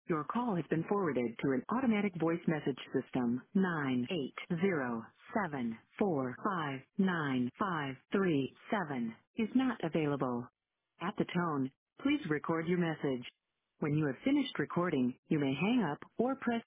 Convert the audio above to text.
Your call has been forwarded to an automatic voice message system. 98074595537 is not available. At the tone, please record your message. When you have finished recording, you may hang up or press